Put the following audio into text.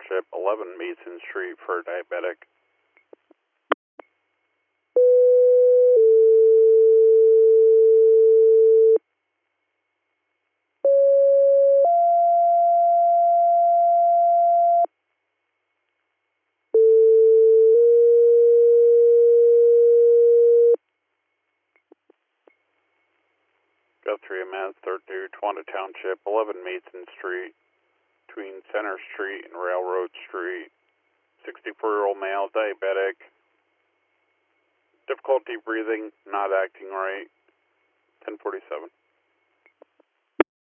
Township, 11 Mason Street for diabetic. Guthrie MS 3220 Township, 11 Mason Street, between Center Street and Railroad Street. 64-year-old male, diabetic. Difficulty breathing, not acting right. 1047.